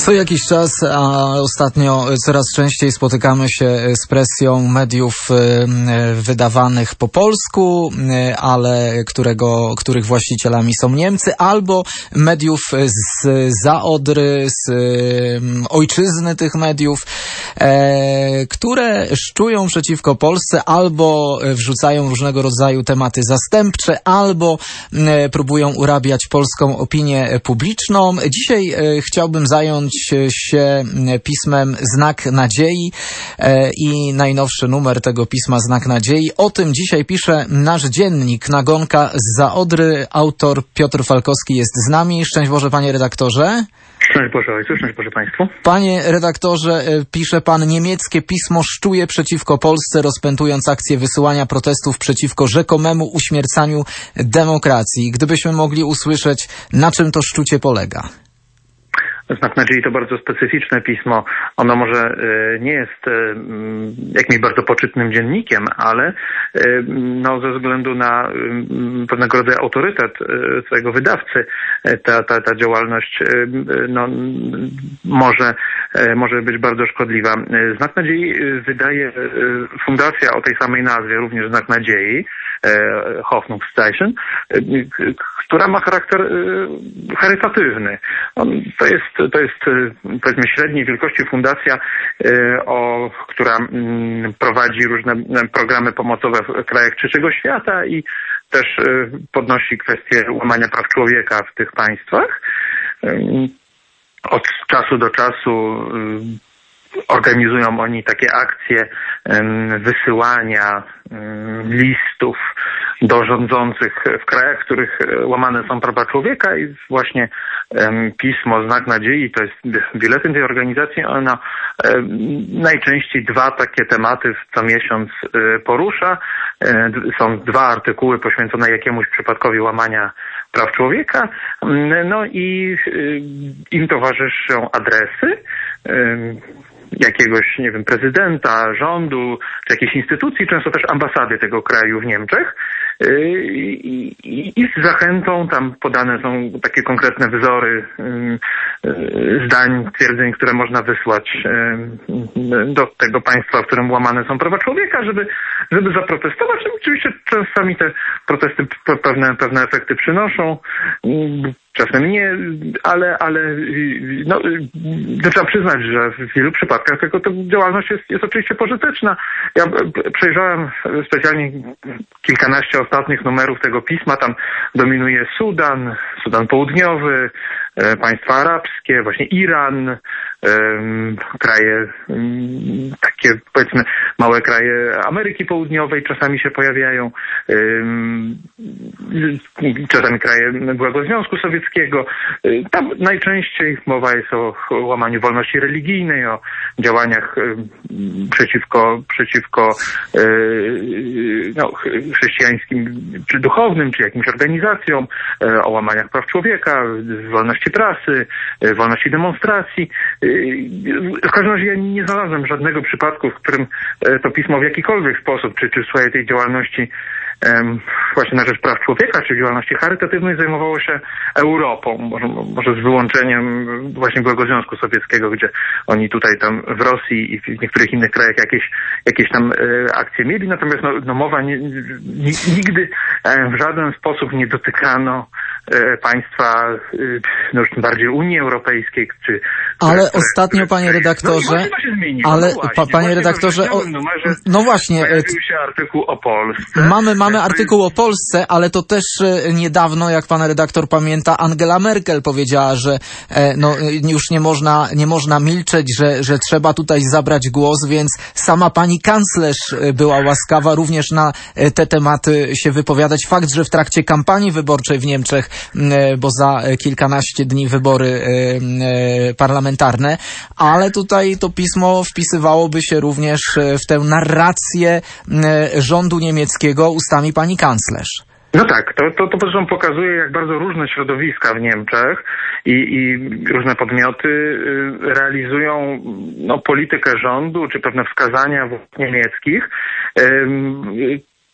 Co jakiś czas, a ostatnio coraz częściej spotykamy się z presją mediów wydawanych po polsku, ale których właścicielami są Niemcy, albo mediów zza Odry, z ojczyzny tych mediów, które szczują przeciwko Polsce, albo wrzucają różnego rodzaju tematy zastępcze, albo próbują urabiać polską opinię publiczną. Dzisiaj chciałbym zająć się pismem Znak Nadziei i najnowszy numer tego pisma Znak Nadziei. O tym dzisiaj pisze nasz dziennik Nagonka zza Odry. Autor Piotr Falkowski jest z nami. Szczęść Boże, panie redaktorze. Szczęść Boże Ojcu, szczęść Boże Państwu. Panie redaktorze, pisze pan, niemieckie pismo szczuje przeciwko Polsce, rozpętując akcję wysyłania protestów przeciwko rzekomemu uśmiercaniu demokracji. Gdybyśmy mogli usłyszeć, na czym to szczucie polega? Znak Nadziei to bardzo specyficzne pismo. Ono może nie jest jakimś bardzo poczytnym dziennikiem, ale ze względu na pewnego rodzaju autorytet swojego wydawcy ta działalność może być bardzo szkodliwa. Znak Nadziei wydaje fundacja o tej samej nazwie, również Znak Nadziei, Hoffnungszeichen, która ma charakter charytatywny. To jest powiedzmy średniej wielkości fundacja, która prowadzi różne programy pomocowe w krajach trzeciego świata i też podnosi kwestię łamania praw człowieka w tych państwach. Od czasu do czasu organizują oni takie akcje wysyłania listów do rządzących w krajach, w których łamane są prawa człowieka i właśnie pismo Znak Nadziei, to jest biuletyn tej organizacji, ona najczęściej dwa takie tematy co miesiąc porusza. Są dwa artykuły poświęcone jakiemuś przypadkowi łamania praw człowieka, no i im towarzyszą adresy jakiegoś, nie wiem, prezydenta, rządu, czy jakiejś instytucji, często też ambasady tego kraju w Niemczech. I z zachętą tam podane są takie konkretne wzory zdań, twierdzeń, które można wysłać do tego państwa, w którym łamane są prawa człowieka, żeby zaprotestować. Oczywiście czasami te protesty pewne efekty przynoszą, czasem nie, ale trzeba przyznać, że w wielu przypadkach ta działalność jest oczywiście pożyteczna. Ja przejrzałem specjalnie kilkanaście ostatnich numerów tego pisma. Tam dominuje Sudan Południowy, państwa arabskie, właśnie Iran, kraje takie, powiedzmy, małe kraje Ameryki Południowej czasami się pojawiają, czasami kraje byłego Związku Sowieckiego. Tam najczęściej mowa jest o łamaniu wolności religijnej, o działaniach przeciwko chrześcijańskim, czy duchownym, czy jakimś organizacjom, o łamaniach praw człowieka, wolności prasy, wolności demonstracji. W każdym razie ja nie znalazłem żadnego przypadku, w którym to pismo w jakikolwiek sposób, czy w swojej tej działalności właśnie na rzecz praw człowieka, czy działalności charytatywnej zajmowało się Europą, może z wyłączeniem właśnie byłego Związku Sowieckiego, gdzie oni tutaj tam w Rosji i w niektórych innych krajach jakieś tam akcje mieli, natomiast mowa nigdy w żaden sposób nie dotykano państwa, już tym bardziej Unii Europejskiej, ale ostatnio, panie redaktorze, panie redaktorze, no właśnie, pojawił się artykuł o Polsce. Mamy artykuł o Polsce, ale to też niedawno, jak pan redaktor pamięta, Angela Merkel powiedziała, że już nie można milczeć, że trzeba tutaj zabrać głos, więc sama pani kanclerz była łaskawa również na te tematy się wypowiadać. Fakt, że w trakcie kampanii wyborczej w Niemczech, bo za kilkanaście dni wybory parlamentarne, ale tutaj to pismo wpisywałoby się również w tę narrację rządu niemieckiego ustami pani kanclerz. No tak, to zresztą pokazuje, jak bardzo różne środowiska w Niemczech i różne podmioty realizują politykę rządu, czy pewne wskazania niemieckich.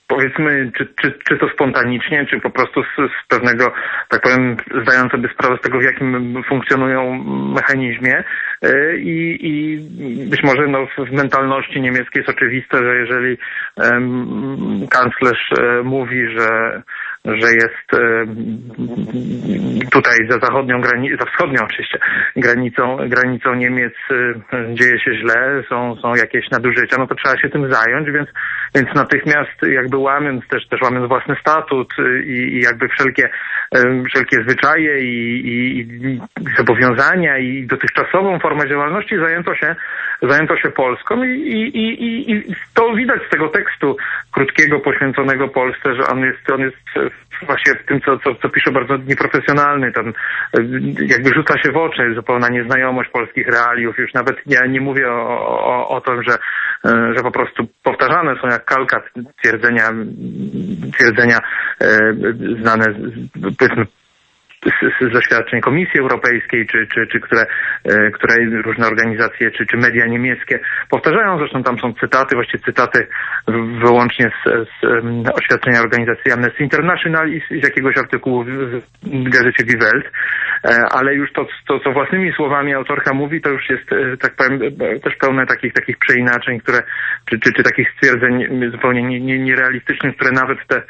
powiedzmy, czy to spontanicznie, czy po prostu z pewnego, tak powiem, zdając sobie sprawę z tego, w jakim funkcjonują mechanizmie i być może w mentalności niemieckiej jest oczywiste, że jeżeli kanclerz mówi, że jest tutaj za wschodnią oczywiście granicą Niemiec dzieje się źle, są jakieś nadużycia, no to trzeba się tym zająć, więc natychmiast jakby łamiąc własny statut i jakby wszelkie zwyczaje i zobowiązania i dotychczasową formę działalności zajęto się Polską i to widać z tego tekstu krótkiego poświęconego Polsce, że on jest właśnie w tym, co pisze, bardzo nieprofesjonalny. Tam jakby rzuca się w oczy zupełna nieznajomość polskich realiów. Już nawet ja nie mówię o tym, że po prostu powtarzane są jak kalka twierdzenia znane, powiedzmy, z doświadczeń Komisji Europejskiej, czy które różne organizacje, czy media niemieckie powtarzają. Zresztą tam są cytaty, właściwie cytaty wyłącznie z oświadczenia organizacji Amnesty International i z jakiegoś artykułu w gazecie Die Welt, ale już to, co własnymi słowami autorka mówi, to już jest, tak powiem, też pełne takich przeinaczeń, czy takich stwierdzeń zupełnie nierealistycznych, które nawet te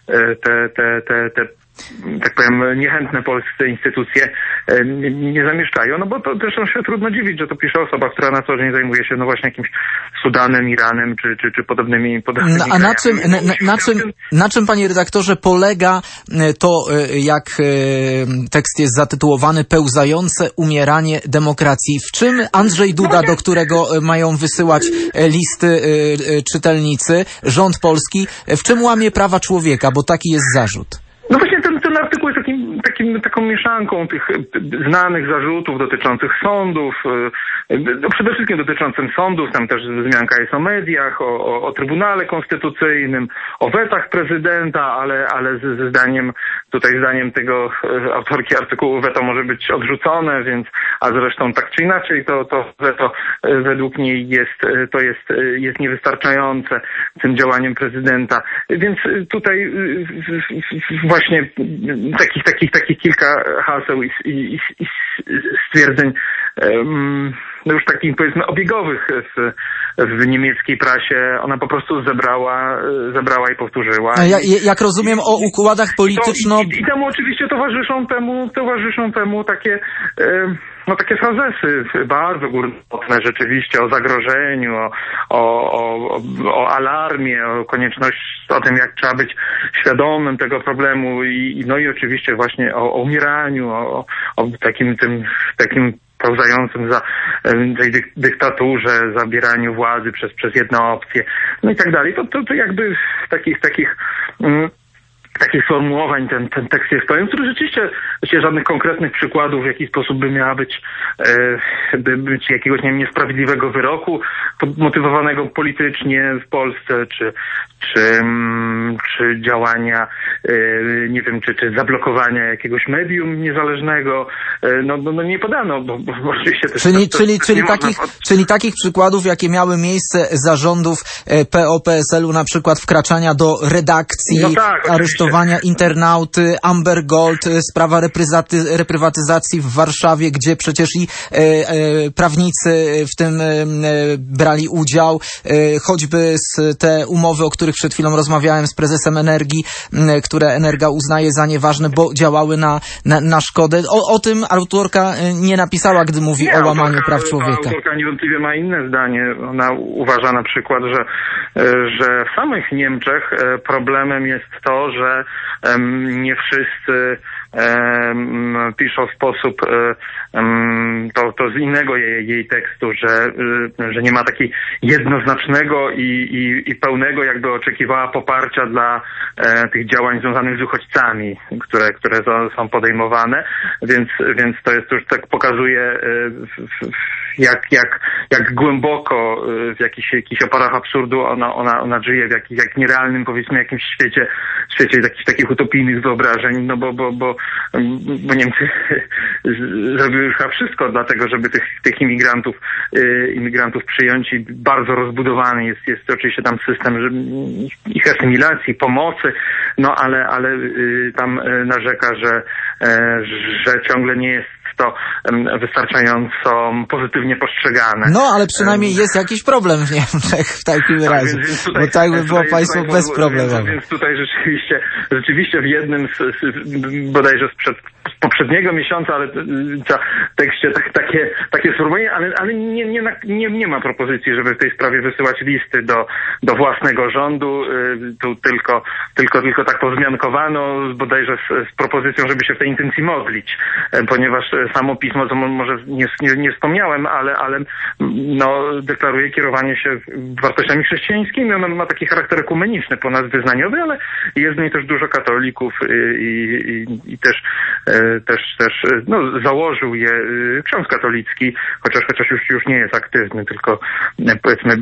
tak powiem, niechętne polskie instytucje nie zamieszczają, no bo to zresztą się trudno dziwić, że to pisze osoba, która na co dzień zajmuje się, no właśnie, jakimś Sudanem, Iranem, czy podobnymi a na czym, panie redaktorze, polega to, jak tekst jest zatytułowany, pełzające umieranie demokracji? W czym Andrzej Duda, do którego mają wysyłać listy czytelnicy, rząd polski, w czym łamie prawa człowieka, bo taki jest zarzut? No właśnie ten artykuł jest taką mieszanką tych znanych zarzutów dotyczących sądów, no przede wszystkim dotyczącym sądów, tam też wzmianka jest o mediach, o Trybunale Konstytucyjnym, o wetach prezydenta, ale ze zdaniem tego autorki artykułu weto może być odrzucone, więc, a zresztą tak czy inaczej to weto według niej jest niewystarczające tym działaniem prezydenta. Więc tutaj właśnie takich kilka haseł i stwierdzeń, no już takich, powiedzmy, obiegowych w niemieckiej prasie, ona po prostu zebrała i powtórzyła. Jak rozumiem, o układach polityczno... I temu oczywiście towarzyszą temu takie... No takie frazesy bardzo górnolotne rzeczywiście, o zagrożeniu, o alarmie, o konieczności, o tym, jak trzeba być świadomym tego problemu no i oczywiście właśnie o umieraniu, o takim pełzającym za tej dyktaturze, zabieraniu władzy przez jedną opcję, no i tak dalej. To jakby takich sformułowań ten tekst jest pełen, który rzeczywiście żadnych konkretnych przykładów, w jaki sposób by miała być jakiegoś, nie wiem, niesprawiedliwego wyroku motywowanego politycznie w Polsce, czy działania, nie wiem, czy zablokowania jakiegoś medium niezależnego, no nie podano, bo oczywiście... Czyli takich przykładów, jakie miały miejsce zarządów PO-PSL-u, na przykład wkraczania do redakcji, no tak, aresztowania internauty, Amber Gold, sprawa reprywatyzacji w Warszawie, gdzie przecież i prawnicy w tym brali udział, choćby te umowy, o których przed chwilą rozmawiałem z prezesem Energii, które Energa uznaje za nieważne, bo działały na szkodę. O tym autorka nie napisała, gdy mówi o łamaniu praw człowieka. Autorka niewątpliwie ma inne zdanie. Ona uważa na przykład, że w samych Niemczech problemem jest to, że nie wszyscy piszą w sposób to z innego jej tekstu, że nie ma takiej jednoznacznego i pełnego, jakby oczekiwała, poparcia dla tych działań związanych z uchodźcami, które są podejmowane, więc to jest już, tak pokazuje jak głęboko w jakichś oparach absurdu ona żyje, jak nierealnym, powiedzmy, jakimś świecie jakichś takich utopijnych wyobrażeń, no bo Niemcy zrobiły już chyba wszystko dlatego, żeby tych imigrantów przyjąć i bardzo rozbudowany jest oczywiście tam system ich asymilacji, pomocy, no ale tam narzeka, że ciągle nie jest to wystarczająco pozytywnie postrzegane. No, ale przynajmniej jest jakiś problem w Niemczech w takim razie, bo tak by było państwo bezproblemowe. Więc tutaj rzeczywiście w jednym bodajże sprzed poprzedniego miesiąca, ale w tekście takie sformułowanie, ale nie ma propozycji, żeby w tej sprawie wysyłać listy do własnego rządu. Tu tylko tak powzmiankowano, bodajże z propozycją, żeby się w tej intencji modlić, ponieważ samo pismo, co może nie wspomniałem, ale no, deklaruje kierowanie się wartościami chrześcijańskimi. Ono ma taki charakter ekumeniczny, ponad wyznaniowy, ale jest w niej też dużo katolików i też no, założył je ksiądz katolicki, chociaż już nie jest aktywny, tylko powiedzmy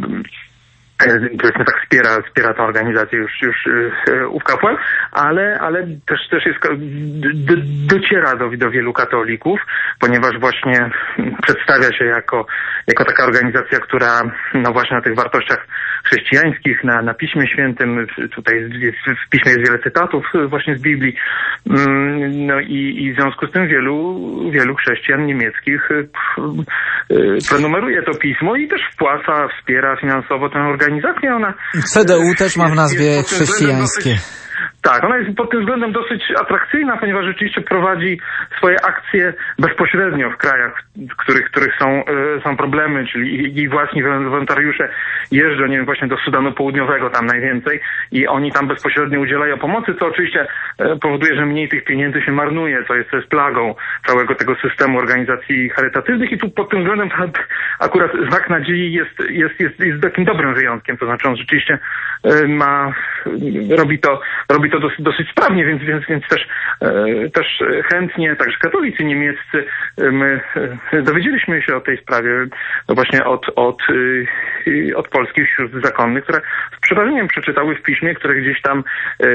tak wspiera tę organizację już ów kapłan, ale też jest, dociera do wielu katolików, ponieważ właśnie przedstawia się jako taka organizacja, która no właśnie na tych wartościach chrześcijańskich, na Piśmie Świętym, tutaj w Piśmie jest wiele cytatów właśnie z Biblii, no i w związku z tym wielu chrześcijan niemieckich prenumeruje to pismo i też wspiera finansowo tę organizację. CDU też ma w nazwie chrześcijańskie. Tak, ona jest pod tym względem dosyć atrakcyjna, ponieważ rzeczywiście prowadzi swoje akcje bezpośrednio w krajach, w których są problemy, czyli jej własni wolontariusze jeżdżą, nie wiem, właśnie do Sudanu Południowego tam najwięcej i oni tam bezpośrednio udzielają pomocy, co oczywiście powoduje, że mniej tych pieniędzy się marnuje, co jest plagą całego tego systemu organizacji charytatywnych i tu pod tym względem akurat Znak Nadziei jest takim dobrym wyjątkiem, to znaczy on rzeczywiście robi to dosyć sprawnie, więc też chętnie, także katolicy niemieccy, my dowiedzieliśmy się o tej sprawie właśnie od polskich sióstr zakonnych, które z przerażeniem przeczytały w piśmie, które gdzieś tam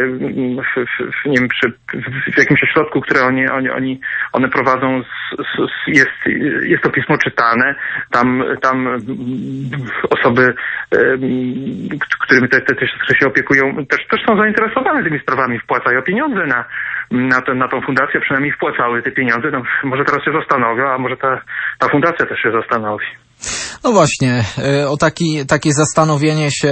nie wiem, w jakimś ośrodku, które one prowadzą, jest to pismo czytane, tam osoby, którymi te siostry się opiekują, też są zainteresowane tymi sprawami, wpłacają pieniądze na tą fundację, przynajmniej wpłacały te pieniądze. No, może teraz się zastanowią, a może ta fundacja też się zastanowi. No właśnie, o takie zastanowienie się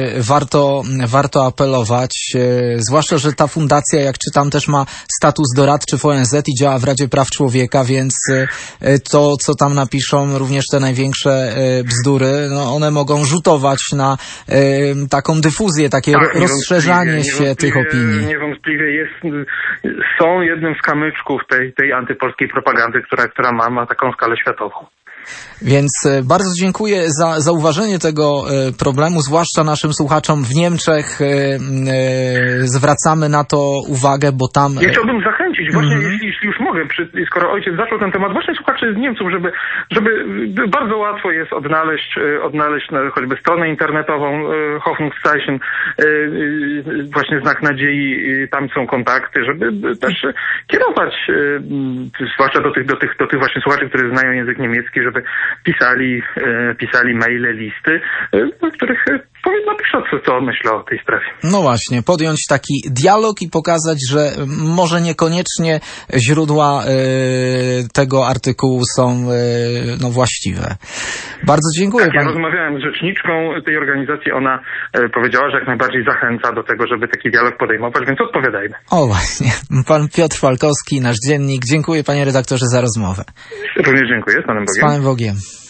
warto apelować, zwłaszcza, że ta fundacja, jak czytam, też ma status doradczy w ONZ i działa w Radzie Praw Człowieka, więc to, co tam napiszą, również te największą bzdury, no one mogą rzutować na taką dyfuzję, takie rozszerzanie się tych opinii. Niewątpliwie są jednym z kamyczków tej antypolskiej propagandy, która ma taką skalę światową. Więc bardzo dziękuję za zauważenie tego problemu, zwłaszcza naszym słuchaczom w Niemczech. Zwracamy na to uwagę, bo tam... Ja chciałbym zachęcić, właśnie jeśli już mogę, skoro ojciec zaczął ten temat, właśnie słuchaczy z Niemców, żeby bardzo łatwo jest odnaleźć choćby stronę internetową Hoffnungszeichen, właśnie Znak Nadziei, tam są kontakty, żeby też kierować, zwłaszcza do tych właśnie słuchaczy, którzy znają język niemiecki, żeby pisali maile, listy, w których napiszą, co myślą o tej sprawie. No właśnie, podjąć taki dialog i pokazać, że może niekoniecznie źródła tego artykułu są właściwe. Bardzo dziękuję. Tak, ja rozmawiałem z rzeczniczką tej organizacji, ona powiedziała, że jak najbardziej zachęca do tego, żeby taki dialog podejmować, więc odpowiadajmy. O właśnie, pan Piotr Falkowski, nasz dziennik. Dziękuję, panie redaktorze, za rozmowę. Również dziękuję, z Panem Bogiem. Z Panem Bogiem.